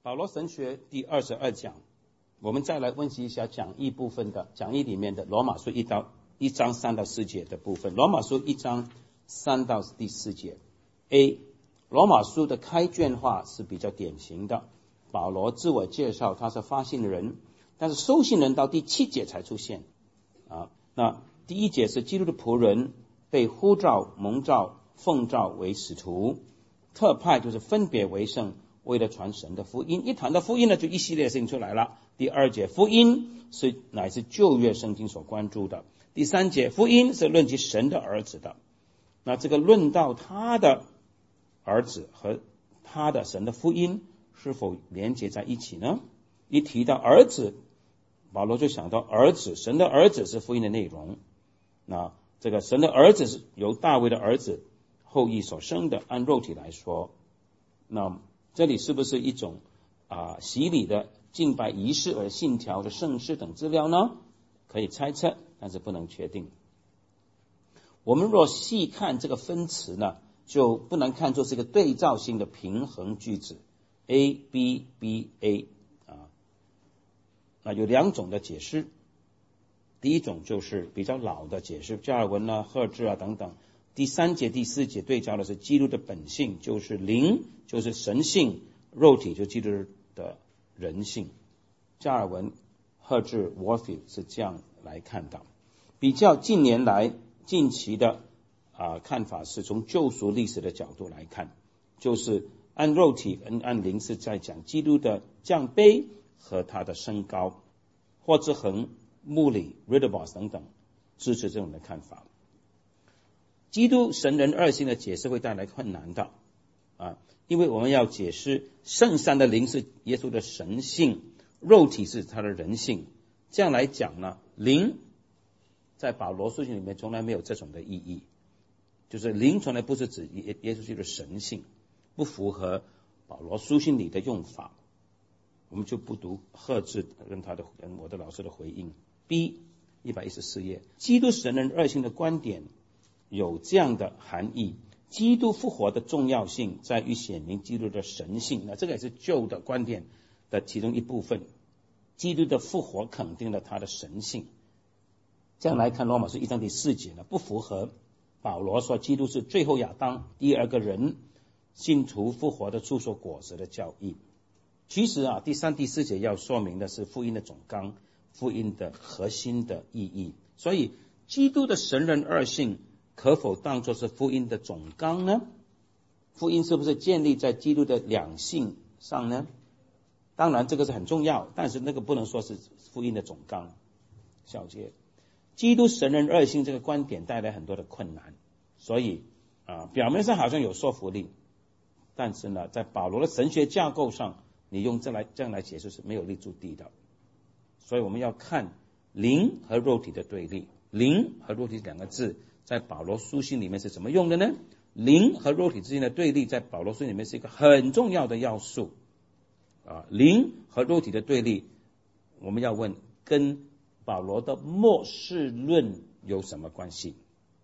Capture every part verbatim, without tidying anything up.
保罗神学第二十二讲，我们再来温习一下讲义部分的讲义里面的罗马书一到一章三到四节的部分。罗马书一章三到第四节。A. 罗马书的开卷话是比较典型的，保罗自我介绍他是发信人，但是收信人到第七节才出现啊。那第一节是基督的仆人，被呼召蒙召奉召为使徒，特派就是分别为圣，为了传神的福音。一谈到福音呢，就一系列事情出来了。第二节，福音是乃是旧约圣经所关注的。第三节，福音是论及神的儿子的。那这个论到他的儿子和他的神的福音是否连接在一起呢？一提到儿子，保罗就想到儿子，神的儿子是福音的内容。那这个神的儿子是由大卫的儿子后裔所生的，按肉体来说，那这里是不是一种啊洗礼的敬拜仪式而信条的圣事等资料呢？可以猜测，但是不能确定。我们若细看这个分词呢，就不能看作是一个对照性的平衡句子 A B B A 啊。那有两种的解释，第一种就是比较老的解释，加尔文啊、赫兹啊等等。第三节、第四节对照的是基督的本性，就是灵，就是神性；肉体就基督的人性。加尔文、赫兹、沃菲是这样来看的。比较近年来近期的啊看法是从救赎历史的角度来看，就是按肉体跟按灵是在讲基督的降卑和他的升高。霍之恒、穆里、Ridderbos 等等支持这种的看法。基督神人二性的解释会带来困难的啊，因为我们要解释圣善的灵是耶稣的神性，肉体是他的人性。这样来讲呢，灵在保罗书信里面从来没有这种的意义，就是灵从来不是指耶耶稣基督的神性，不符合保罗书信里的用法。我们就不读赫兹跟他的跟我的老师的回应。 B 一百一十四页，基督神人二性的观点有这样的含义：基督复活的重要性在于显明基督的神性。那这个也是旧的观点的其中一部分，基督的复活肯定了他的神性。这样来看罗马书一章第四节呢，不符合保罗说基督是最后亚当，第二个人，信徒复活的初熟果实的教义。其实啊，第三、第四节要说明的是福音的总纲，福音的核心的意义。所以基督的神人二性可否当作是福音的总纲呢？福音是不是建立在基督的两性上呢？当然这个是很重要，但是那个不能说是福音的总纲。小节，基督神人二性这个观点带来很多的困难，所以啊，表面上好像有说服力，但是呢，在保罗的神学架构上，你用这来这样来解释是没有立足地的。所以我们要看灵和肉体的对立。灵和肉体两个字在保罗书信里面是怎么用的呢？灵和肉体之间的对立在保罗书信里面是一个很重要的要素啊。灵和肉体的对立，我们要问跟保罗的末世论有什么关系？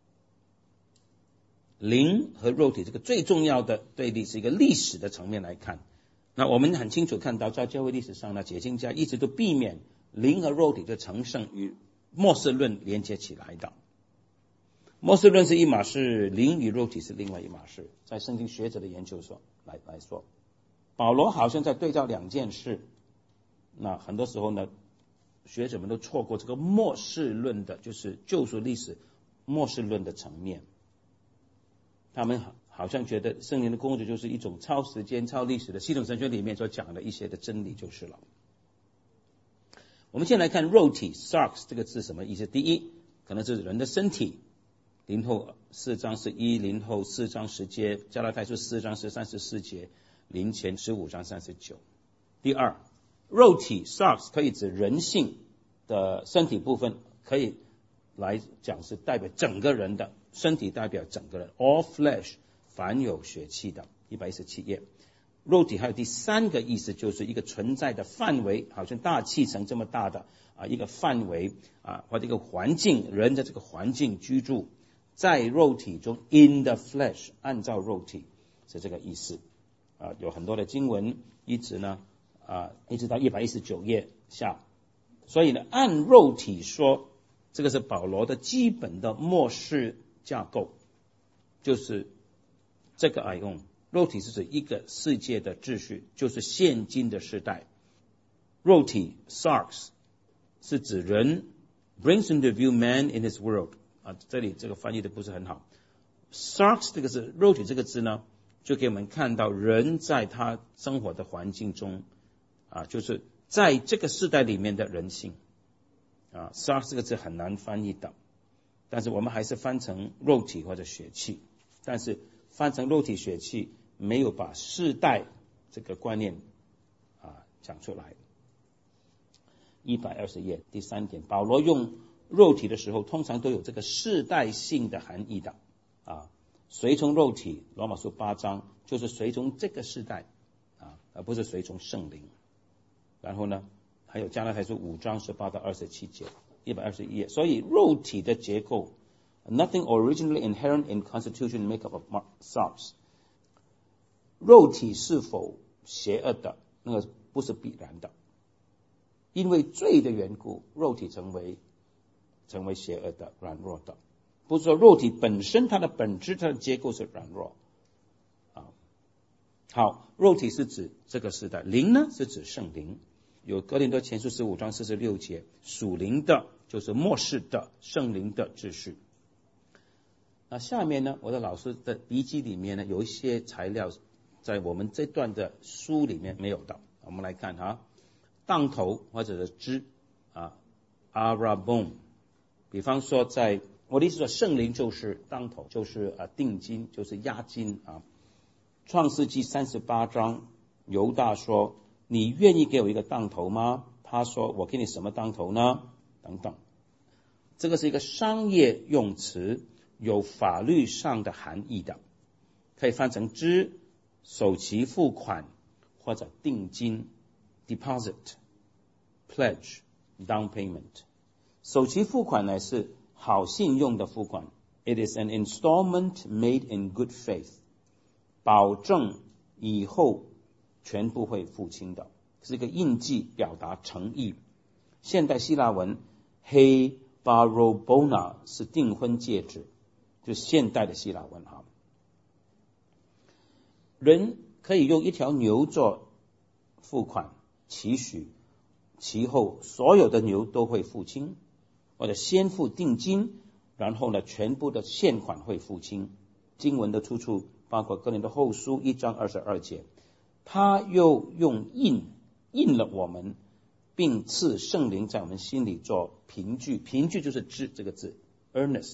灵和肉体这个最重要的对立是一个历史的层面来看。那我们很清楚看到，在教会历史上呢，解经家一直都避免灵和肉体的成圣与末世论连接起来的。末世论是一码事，灵与肉体是另外一码事。在圣经学者的研究所来来说，保罗好像在对照两件事。那很多时候呢，学者们都错过这个末世论的，就是救赎历史末世论的层面。他们好像觉得圣灵的工作就是一种超时间、超历史的系统神学里面所讲的一些的真理就是了。我们先来看肉体 sarx 这个字什么意思？第一，可能是人的身体，林后四章十一，林后四章十节，加拉太书四章十三十四节，林前十五章三十九。第二，肉体 sarx 可以指人性的身体部分，可以来讲是代表整个人的身体，代表整个人 all flesh， 凡有血气的一百一十七页。肉体还有第三个意思，就是一个存在的范围，好像大气层这么大的啊一个范围啊，或者一个环境，人在这个环境居住，在肉体中 in the flesh， 按照肉体是这个意思啊。有很多的经文一直呢啊，一直到一百一十九页下。所以呢，按肉体说，这个是保罗的基本的末世架构，就是这个 aion， 肉体是指一个世界的秩序，就是现今的时代。肉体 sarx 是指人 brings into view man in his world 啊，这里这个翻译的不是很好。sarx 这个是肉体这个字呢，就给我们看到人在他生活的环境中啊，就是在这个世代里面的人性啊 sarx 这个字很难翻译的，但是我们还是翻成肉体或者血气，但是翻成肉体血气没有把世代这个观念啊讲出来。一百二十页第三点，保罗用肉体的时候通常都有这个世代性的含义的啊，随从肉体，罗马书八章就是随从这个世代啊，而不是随从圣灵。然后呢，还有加拉太书五章十八到二十七节，一百二十一页。所以肉体的结构 ，nothing originally inherent in constitution makeup of sarx。肉体是否邪恶的，那个不是必然的，因为罪的缘故，肉体成为成为邪恶的、软弱的。不是说肉体本身它的本质、它的结构是软弱啊。好，肉体是指这个时代，灵呢是指圣灵。有哥林多前书十五章四十六节，属灵的就是末世的圣灵的秩序。那下面呢，我的老师的笔记里面呢，有一些材料在我们这段的书里面没有的。我们来看哈，当头或者是枝啊 ，arabon， 比方说在我的意思说，圣灵就是当头，就是啊定金，就是押金啊。创世纪三十八章，犹大说：“你愿意给我一个当头吗？”他说：“我给你什么当头呢？”等等，这个是一个商业用词，有法律上的含义的，可以翻成支、首期付款或者定金 （deposit、pledge、down payment）。首期付款呢是好信用的付款 ，it is an installment made in good faith， 保证以后全部会付清的，是一个印记，表达诚意。现代希腊文 he barobona 是订婚戒指，就是现代的希腊文哈。人可以用一条牛做付款，期许其后所有的牛都会付清，或者先付定金，然后呢全部的现款会付清。经文的出处包括哥林多后书一章二十二节。他又用印印了我们，并赐圣灵在我们心里做凭据。凭据就是支这个字 earnest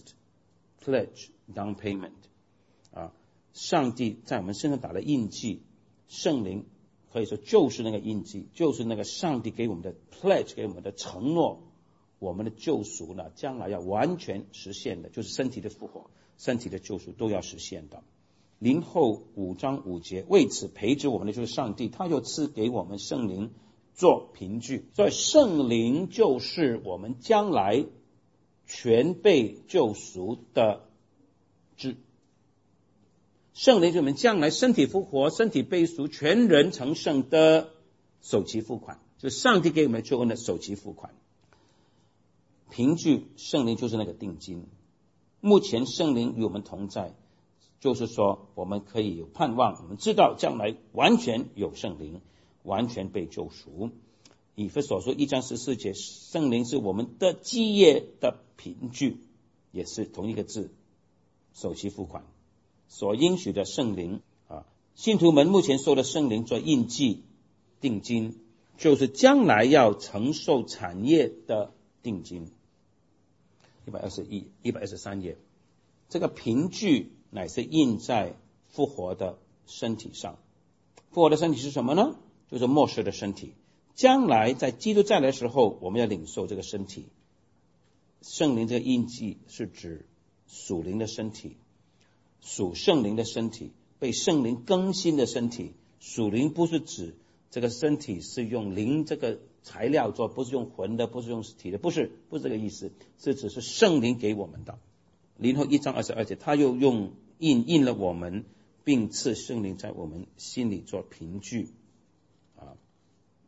pledge down payment 啊，上帝在我们身上打了印记，圣灵可以说就是那个印记，就是那个上帝给我们的 pledge 给我们的承诺，我们的救赎呢将来要完全实现的，就是身体的复活、身体的救赎都要实现的。林后五章五节，为此培植我们的就是上帝，他又赐给我们圣灵做凭据，所以圣灵就是我们将来全被救赎的支，圣灵就是我们将来身体复活、身体被赎、全人成圣的首期付款，就是上帝给我们救恩的首期付款。凭据圣灵就是那个定金，目前圣灵与我们同在，就是说我们可以有盼望，我们知道将来完全有圣灵，完全被救赎。以弗所书一章十四节，圣灵是我们的基业的凭据，也是同一个字，首期付款所应许的圣灵啊。信徒们目前受的圣灵做印记定金，就是将来要承受产业的定金。一百二十一、一百二十三页，这个凭据乃是印在复活的身体上。复活的身体是什么呢？就是末世的身体。将来在基督再来的时候，我们要领受这个身体。圣灵这个印记是指属灵的身体，属圣灵的身体，被圣灵更新的身体。属灵不是指这个身体是用灵这个材料做，不是用魂的，不是用体的，不是不是这个意思，是只是圣灵给我们的。林后一章二十二节，他又用印印了我们，并赐圣灵在我们心里做凭据啊。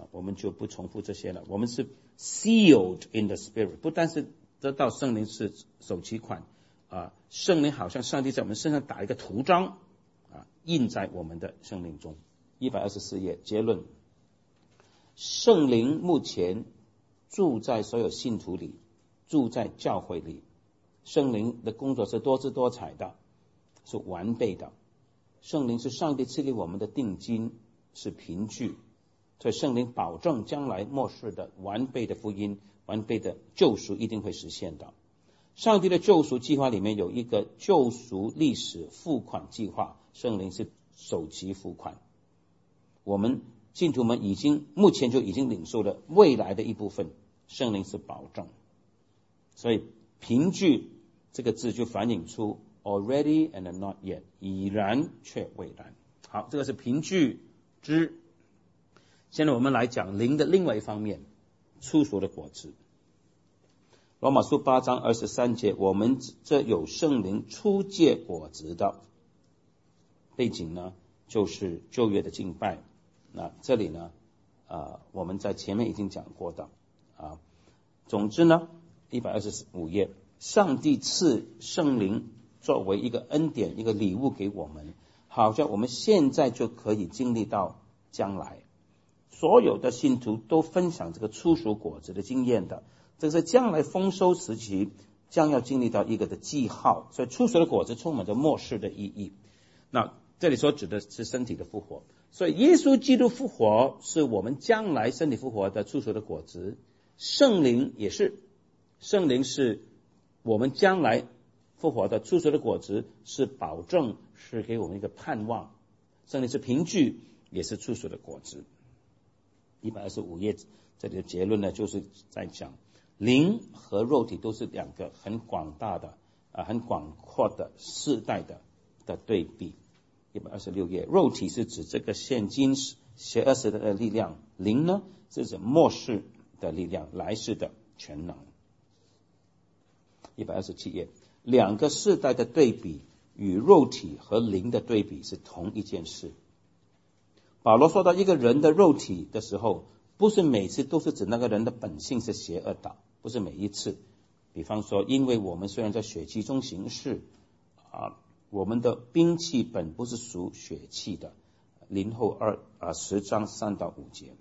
啊，我们就不重复这些了。我们是 sealed in the Spirit， 不但是得到圣灵是首期款啊，圣灵好像上帝在我们身上打一个图章啊，印在我们的生命中。一百二十四页结论，圣灵目前住在所有信徒里，住在教会里。圣灵的工作是多姿多彩的，是完备的。圣灵是上帝赐给我们的定金，是凭据，所以圣灵保证将来末世的完备的福音，完备的救赎一定会实现的。上帝的救赎计划里面有一个救赎历史付款计划，圣灵是首期付款。我们信徒们已经目前就已经领受了未来的一部分，圣灵是保证。所以凭据这个字就反映出 already and not yet， 已然却未然。好，这个是凭据之。现在我们来讲灵的另外一方面，初熟的果子。罗马书八章二十三节，我们这有圣灵初结果子的背景呢，就是旧约的敬拜。那这里呢，呃，我们在前面已经讲过的啊。总之呢，一百二十五页，上帝赐圣灵作为一个恩典，一个礼物给我们，好像我们现在就可以经历到将来。所有的信徒都分享这个初熟果子的经验的，这是将来丰收时期将要经历到一个的记号，所以初熟的果子充满着末世的意义。那这里所指的是身体的复活，所以耶稣基督复活是我们将来身体复活的初熟的果子，圣灵也是，圣灵是我们将来复活的初熟的果子，是保证，是给我们一个盼望。圣灵是凭据，也是初熟的果子。一百二十五页这里的结论呢，就是在讲灵和肉体都是两个很广大的、呃、很广阔的世代的的对比。一百二十六页，肉体是指这个现今邪恶时代的力量，灵呢是指末世的力量，来世的全能。一百二十七页，两个世代的对比与肉体和灵的对比是同一件事。保罗说到一个人的肉体的时候，不是每次都是指那个人的本性是邪恶的，不是每一次。比方说，因为我们虽然在血气中行事啊，我们的兵器本不是属血气的。林后二啊十章三到五节，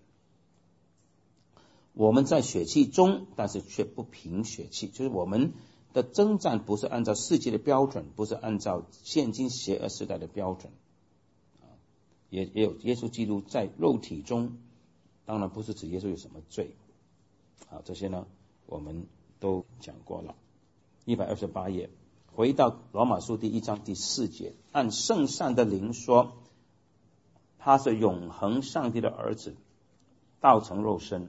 我们在血气中，但是却不凭血气，就是我们的征战不是按照世界的标准，不是按照现今邪恶时代的标准。也也有耶稣基督在肉体中，当然不是指耶稣有什么罪。好，这些呢我们都讲过了。一百二十八页，回到罗马书第一章第四节，按圣善的灵说，他是永恒上帝的儿子，道成肉身。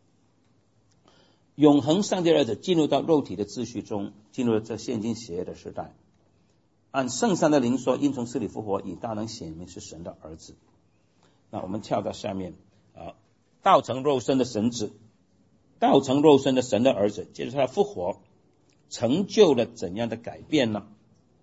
永恒上帝的儿子进入到肉体的秩序中，进入了这现今邪恶的时代。按圣善的灵说，因从死里复活，以大能显明是神的儿子。那我们跳到下面啊，道成肉身的神子，道成肉身的神的儿子，接着他的复活成就了怎样的改变呢？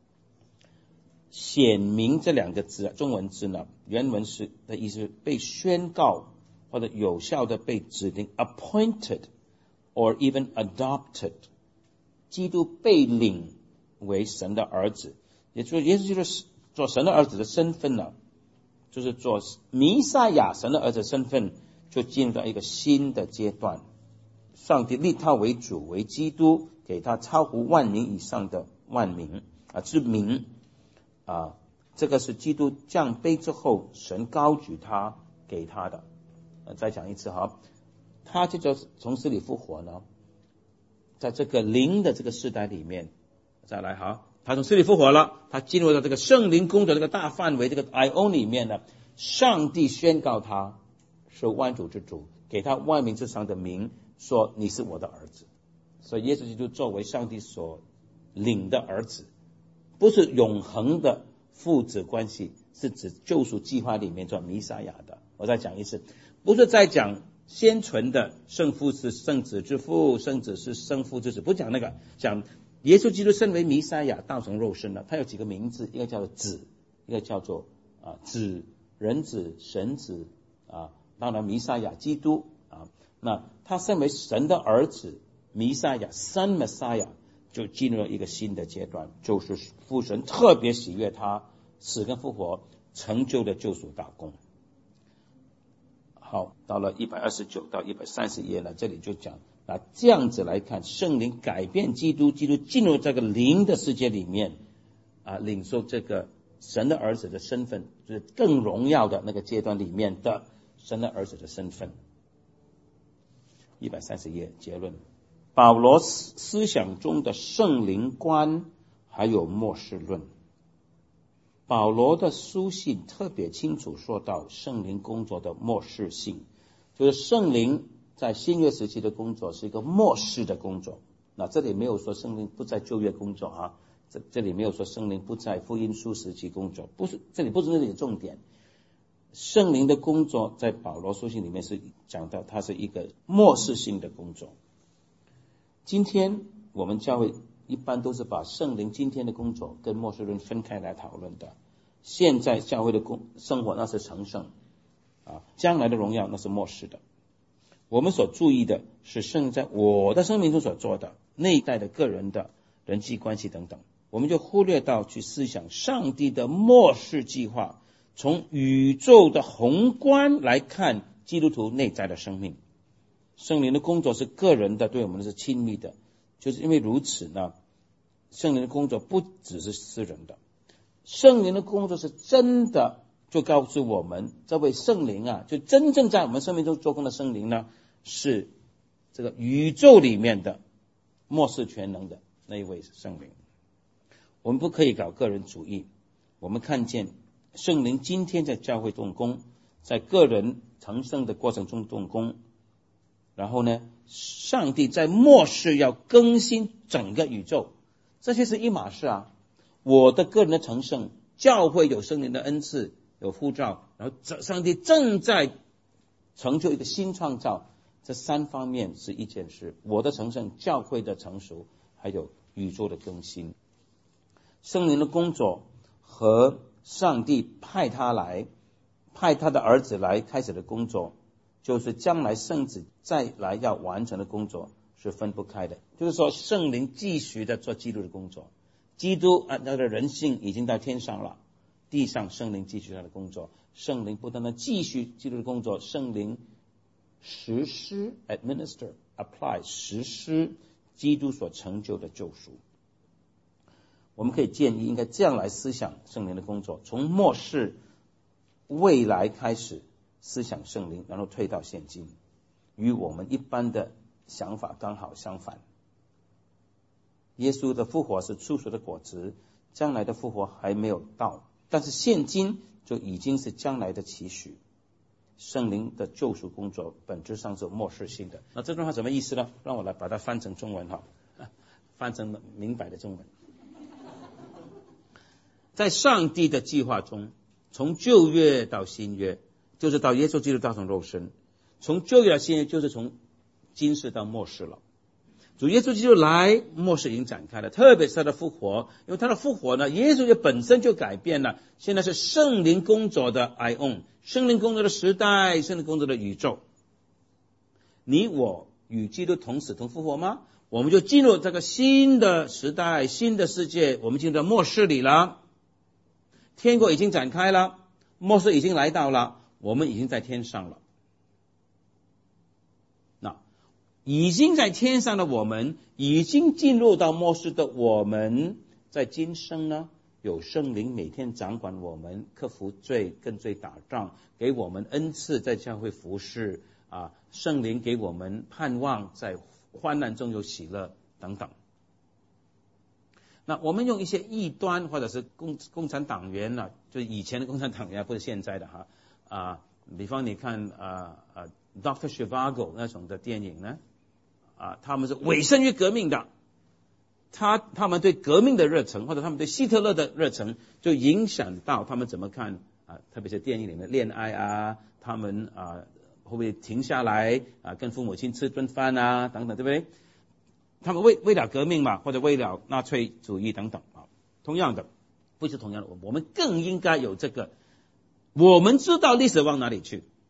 显明这两个字，中文字呢，原文是的意思是被宣告或者有效的被指定 appointed or even adopted， 基督被领为神的儿子。也就是耶稣基督做神的儿子的身份呢，就是做弥赛亚神的儿子的身份，就进入到一个新的阶段。上帝立他为主为基督，给他超乎万名以上的万名啊之名啊，这个是基督降卑之后，神高举他给他的。呃、再讲一次哈，他这就从死里复活呢，在这个灵的这个世代里面，再来哈。他从死里复活了，他进入到这个圣灵工作这个大范围这个 ion 里面呢，上帝宣告他是万主之主，给他万民之上的名，说你是我的儿子。所以耶稣基督作为上帝所领的儿子，不是永恒的父子关系，是指救赎计划里面做弥赛亚的。我再讲一次，不是在讲先存的圣父是圣子之父，圣子是圣父之子，不讲那个，讲耶稣基督身为弥赛亚道成肉身了，他有几个名字，一个叫做子，一个叫做啊子、人子、神子啊， 当然弥赛亚基督啊，那他身为神的儿子，弥赛亚 Son Messiah 就进入了一个新的阶段，就是父神特别喜悦他死跟复活成就的救赎大功。好，到了一百二十九到一百三十页呢，这里就讲那这样子来看，圣灵改变基督，基督进入这个灵的世界里面啊，领受这个神的儿子的身份，就是更荣耀的那个阶段里面的神的儿子的身份。一百三十页结论，保罗思想中的圣灵观还有末世论。保罗的书信特别清楚说到圣灵工作的末世性，就是圣灵在新约时期的工作是一个末世的工作。那这里没有说圣灵不在旧约工作啊，这这里没有说圣灵不在福音书时期工作，不是，这里不是那里的重点。圣灵的工作在保罗书信里面是讲到它是一个末世性的工作。今天我们教会一般都是把圣灵今天的工作跟末世论分开来讨论的。现在教会的工生活那是成圣啊，将来的荣耀那是末世的。我们所注意的是圣灵在我的生命中所做的内在的个人的人际关系等等，我们就忽略到去思想上帝的末世计划，从宇宙的宏观来看基督徒内在的生命。圣灵的工作是个人的，对我们是亲密的，就是因为如此呢，圣灵的工作不只是私人的，圣灵的工作是真的，就告诉我们这位圣灵啊，就真正在我们生命中做工的圣灵呢，是这个宇宙里面的末世全能的那一位圣灵。我们不可以搞个人主义，我们看见圣灵今天在教会动工，在个人成圣的过程中动工，然后呢，上帝在末世要更新整个宇宙，这些是一码事啊。我的个人的成圣，教会有圣灵的恩赐，有呼召，然后上帝正在成就一个新创造，这三方面是一件事：我的成圣、教会的成熟，还有宇宙的更新。圣灵的工作和上帝派他来，派他的儿子来开始的工作，就是将来圣子再来要完成的工作是分不开的。就是说，圣灵继续的做基督的工作，基督啊，他的人性已经到天上了，地上圣灵继续他的工作，圣灵不断的继续基督的工作，圣灵实施 administer apply 实施基督所成就的救赎。我们可以建议应该这样来思想圣灵的工作，从末世未来开始思想圣灵，然后推到现今，与我们一般的想法刚好相反。耶稣的复活是初熟的果子，将来的复活还没有到，但是现今就已经是将来的期许。圣灵的救赎工作本质上是末世性的。那这段话什么意思呢？让我来把它翻成中文哈，翻成明白的中文。在上帝的计划中，从旧约到新约，就是到耶稣基督道成肉身；从旧约到新约，就是从今世到末世了。主耶稣基督来，末世已经展开了，特别是他的复活，因为他的复活呢，耶稣就本身就改变了。现在是圣灵工作的 ion， 圣灵工作的时代，圣灵工作的宇宙。你我与基督同死同复活吗？我们就进入这个新的时代，新的世界，我们进入到末世里了。天国已经展开了，末世已经来到了，我们已经在天上了。那已经在天上的我们，已经进入到末世的我们，在今生呢，有圣灵每天掌管我们，克服罪，跟罪打仗，给我们恩赐，在教会服侍啊，圣灵给我们盼望，在患难中有喜乐等等。那我们用一些异端或者是共共产党员呢、啊，就以前的共产党员，不是现在的哈啊，比方你看啊啊 Doctor Zhivago 那种的电影呢，啊，他们是委身于革命的，他他们对革命的热忱，或者他们对希特勒的热忱，就影响到他们怎么看啊，特别是电影里面的恋爱啊，他们啊会不会停下来啊跟父母亲吃顿饭啊等等，对不对？他们为为了革命嘛，或者为了纳粹主义等等啊。同样的，不是同样的，我们更应该有这个，我们知道历史往哪里去，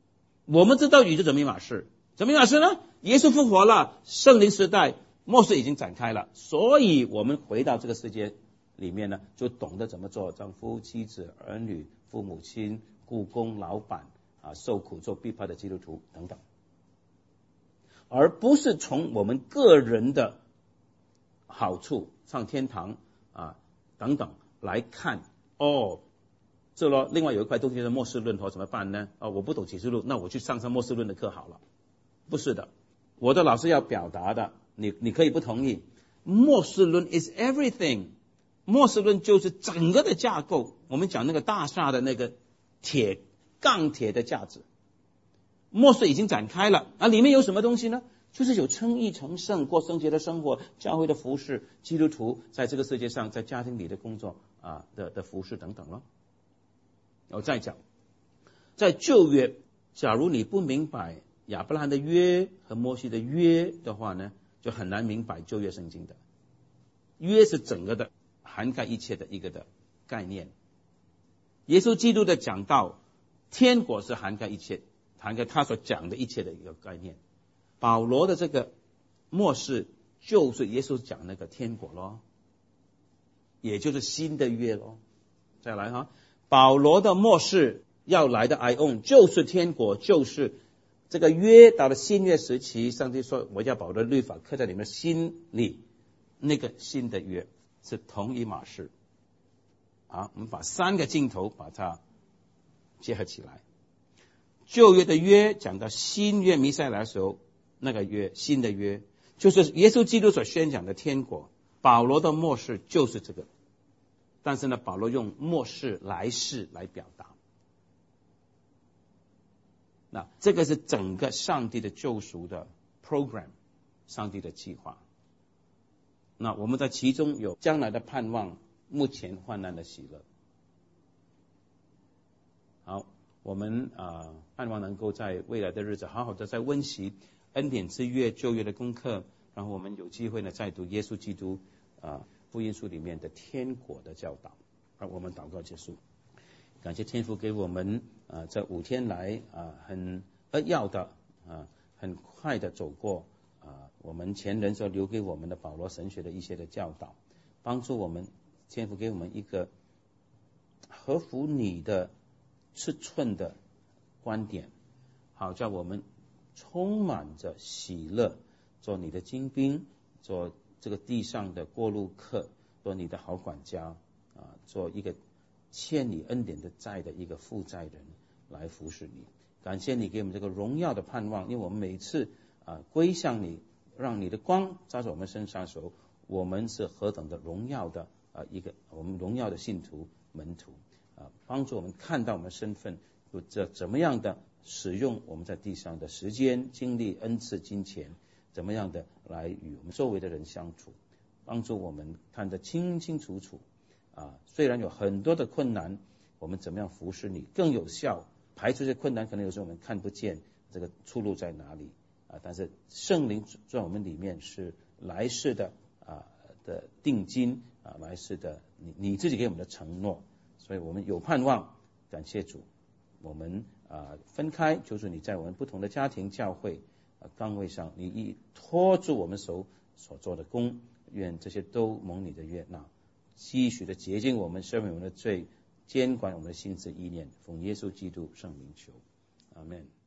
我们知道宇宙怎么一码事，怎么一码事呢？耶稣复活了，圣灵时代，末世已经展开了，所以我们回到这个世界里面呢，就懂得怎么做丈夫、妻子、儿女、父母亲、雇工、老板啊，受苦做逼迫的基督徒等等，而不是从我们个人的好处上天堂啊等等来看。哦，这咯，另外有一块东西是末世论，或怎么办呢？哦，我不懂启示录，那我去上上末世论的课好了。不是的，我的老师要表达的，你你可以不同意。末世论 is everything， 末世论就是整个的架构。我们讲那个大厦的那个铁钢铁的架子，末世已经展开了，啊，里面有什么东西呢？就是有称义成圣、过圣洁的生活、教会的服事、基督徒在这个世界上在家庭里的工作啊的的服事等等了。我再讲，在旧约，假如你不明白亚伯拉罕的约和摩西的约的话呢，就很难明白旧约圣经的。约是整个的涵盖一切的一个的概念。耶稣基督的讲道，天国是涵盖一切，涵盖他所讲的一切的一个概念。保罗的这个末世就是耶稣讲那个天国咯，也就是新的约咯。再来哈，保罗的末世要来的 Ion 就是天国，就是这个约到了新约时期，上帝说我要把我的律法刻在你们心里，那个新的约是同一码事。好，我们把三个镜头把它结合起来。旧约的约讲到新约弥赛来的时候，那个约新的约就是耶稣基督所宣讲的天国。保罗的末世就是这个，但是呢，保罗用末世来世来表达。那这个是整个上帝的救赎的 program， 上帝的计划。那我们在其中有将来的盼望，目前患难的喜乐。好，我们啊、呃、盼望能够在未来的日子好好的在温习恩典之约旧约的功课，然后我们有机会呢再读耶稣基督啊、呃、福音书里面的天国的教导。而我们祷告结束。感谢天父给我们啊、呃、这五天来啊、呃、很扼要的啊、呃、很快的走过啊、呃、我们前人所留给我们的保罗神学的一些的教导，帮助我们。天父给我们一个合乎你的尺寸的观点，好叫我们充满着喜乐，做你的精兵，做这个地上的过路客，做你的好管家啊，做一个欠你恩典的债的一个负债人来服侍你。感谢你给我们这个荣耀的盼望，因为我们每次啊归向你，让你的光照在我们身上的时候，我们是何等的荣耀的啊一个我们荣耀的信徒门徒啊，帮助我们看到我们身份，这怎么样的使用我们在地上的时间、精力、恩赐、金钱，怎么样的来与我们周围的人相处，帮助我们看得清清楚楚啊。虽然有很多的困难，我们怎么样服侍你更有效？排除这些困难，可能有时候我们看不见这个出路在哪里啊。但是圣灵在我们里面是来世的啊的定金啊，来世的你你自己给我们的承诺，所以我们有盼望。感谢主，我们啊分开，就是你在我们不同的家庭、教会啊岗位上，你一拖住我们手所做的工，愿这些都蒙你的悦纳，继续的洁净我们，赦免我们的罪，监管我们的心思意念，奉耶稣基督圣名求，阿们。